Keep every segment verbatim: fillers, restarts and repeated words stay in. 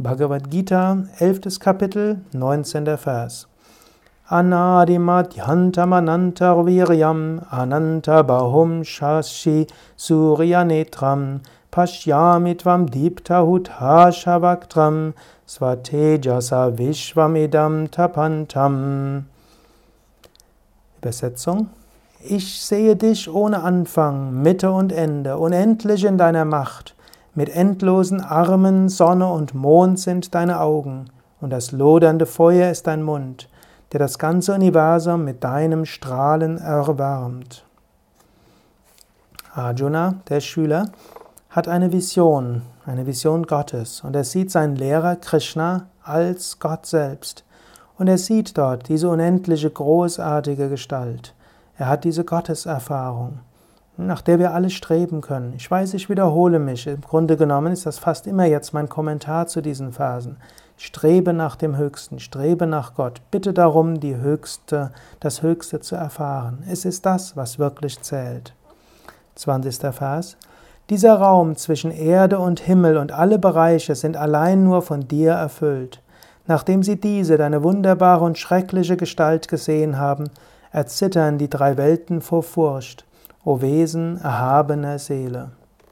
Bhagavad Gita, elftes Kapitel, neunzehnter Vers. Anadimadhyantamanantar viryam ananta bahum shashi suryanetram pashyamitvam diptahutha shavaktram svatejasa vishvamidam tapantam. Übersetzung: Ich sehe dich ohne Anfang, Mitte und Ende, unendlich in deiner Macht. Mit endlosen Armen, Sonne und Mond sind deine Augen, und das lodernde Feuer ist dein Mund, der das ganze Universum mit deinem Strahlen erwärmt. Arjuna, der Schüler, hat eine Vision, eine Vision Gottes, und er sieht seinen Lehrer Krishna als Gott selbst. Und er sieht dort diese unendliche, großartige Gestalt. Er hat diese Gotteserfahrung, nach der wir alle streben können. Ich weiß, ich wiederhole mich. Im Grunde genommen ist das fast immer jetzt mein Kommentar zu diesen Versen. Strebe nach dem Höchsten, strebe nach Gott. Bitte darum, die Höchste, das Höchste zu erfahren. Es ist das, was wirklich zählt. zwanzigster Vers. Dieser Raum zwischen Erde und Himmel und alle Bereiche sind allein nur von dir erfüllt. Nachdem sie diese, deine wunderbare und schreckliche Gestalt gesehen haben, erzittern die drei Welten vor Furcht. O Wesen erhabener Seele.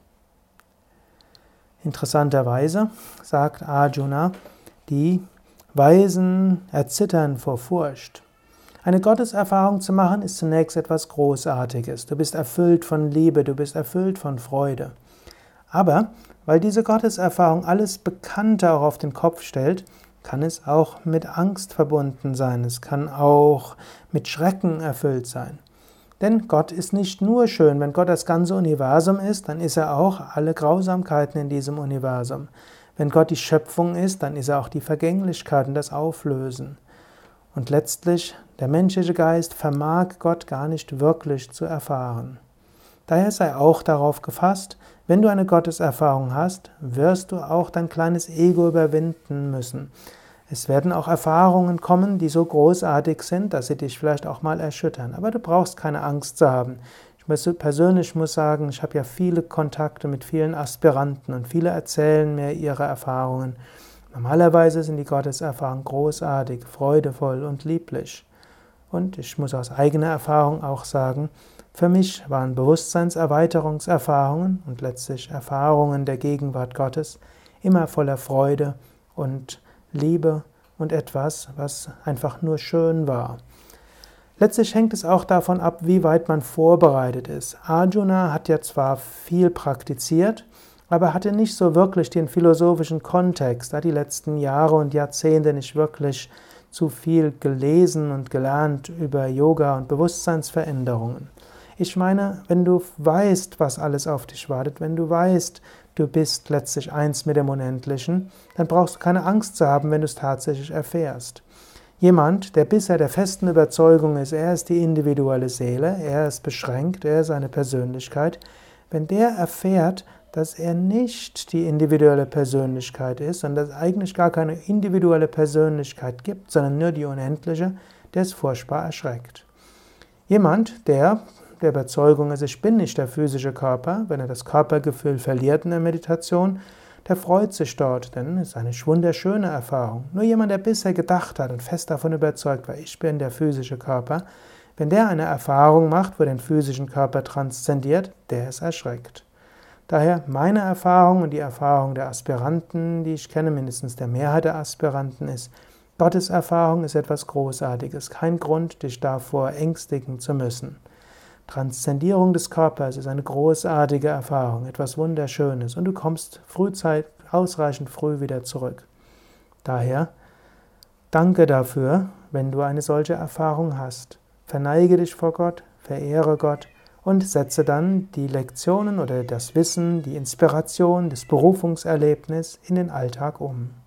Interessanterweise sagt Arjuna, die Weisen erzittern vor Furcht. Eine Gotteserfahrung zu machen, ist zunächst etwas Großartiges. Du bist erfüllt von Liebe, du bist erfüllt von Freude. Aber weil diese Gotteserfahrung alles Bekannte auch auf den Kopf stellt, kann es auch mit Angst verbunden sein. Es kann auch mit Schrecken erfüllt sein. Denn Gott ist nicht nur schön. Wenn Gott das ganze Universum ist, dann ist er auch alle Grausamkeiten in diesem Universum. Wenn Gott die Schöpfung ist, dann ist er auch die Vergänglichkeit und das Auflösen. Und letztlich, der menschliche Geist vermag Gott gar nicht wirklich zu erfahren. Daher sei auch darauf gefasst, wenn du eine Gotteserfahrung hast, wirst du auch dein kleines Ego überwinden müssen. Es werden auch Erfahrungen kommen, die so großartig sind, dass sie dich vielleicht auch mal erschüttern. Aber du brauchst keine Angst zu haben. Ich muss, persönlich muss sagen, ich habe ja viele Kontakte mit vielen Aspiranten und viele erzählen mir ihre Erfahrungen. Normalerweise sind die Gotteserfahrungen großartig, freudevoll und lieblich. Und ich muss aus eigener Erfahrung auch sagen, für mich waren Bewusstseinserweiterungserfahrungen und letztlich Erfahrungen der Gegenwart Gottes immer voller Freude und Liebe und etwas, was einfach nur schön war. Letztlich hängt es auch davon ab, wie weit man vorbereitet ist. Arjuna hat ja zwar viel praktiziert, aber hatte nicht so wirklich den philosophischen Kontext, hat die letzten Jahre und Jahrzehnte nicht wirklich zu viel gelesen und gelernt über Yoga und Bewusstseinsveränderungen. Ich meine, wenn du weißt, was alles auf dich wartet, wenn du weißt, du bist letztlich eins mit dem Unendlichen, dann brauchst du keine Angst zu haben, wenn du es tatsächlich erfährst. Jemand, der bisher der festen Überzeugung ist, er ist die individuelle Seele, er ist beschränkt, er ist eine Persönlichkeit, wenn der erfährt, dass er nicht die individuelle Persönlichkeit ist, sondern dass es eigentlich gar keine individuelle Persönlichkeit gibt, sondern nur die unendliche, der ist furchtbar erschreckt. Jemand, der der Überzeugung ist, ich bin nicht der physische Körper, wenn er das Körpergefühl verliert in der Meditation, der freut sich dort, denn es ist eine wunderschöne Erfahrung. Nur jemand, der bisher gedacht hat und fest davon überzeugt war, ich bin der physische Körper, wenn der eine Erfahrung macht, wo er den physischen Körper transzendiert, der ist erschreckt. Daher meine Erfahrung und die Erfahrung der Aspiranten, die ich kenne, mindestens der Mehrheit der Aspiranten, ist, Gottes Erfahrung ist etwas Großartiges, kein Grund, dich davor ängstigen zu müssen. Transzendierung des Körpers ist eine großartige Erfahrung, etwas Wunderschönes, und du kommst frühzeitig, ausreichend früh wieder zurück. Daher danke dafür, wenn du eine solche Erfahrung hast. Verneige dich vor Gott, verehre Gott und setze dann die Lektionen oder das Wissen, die Inspiration, das Berufungserlebnis in den Alltag um.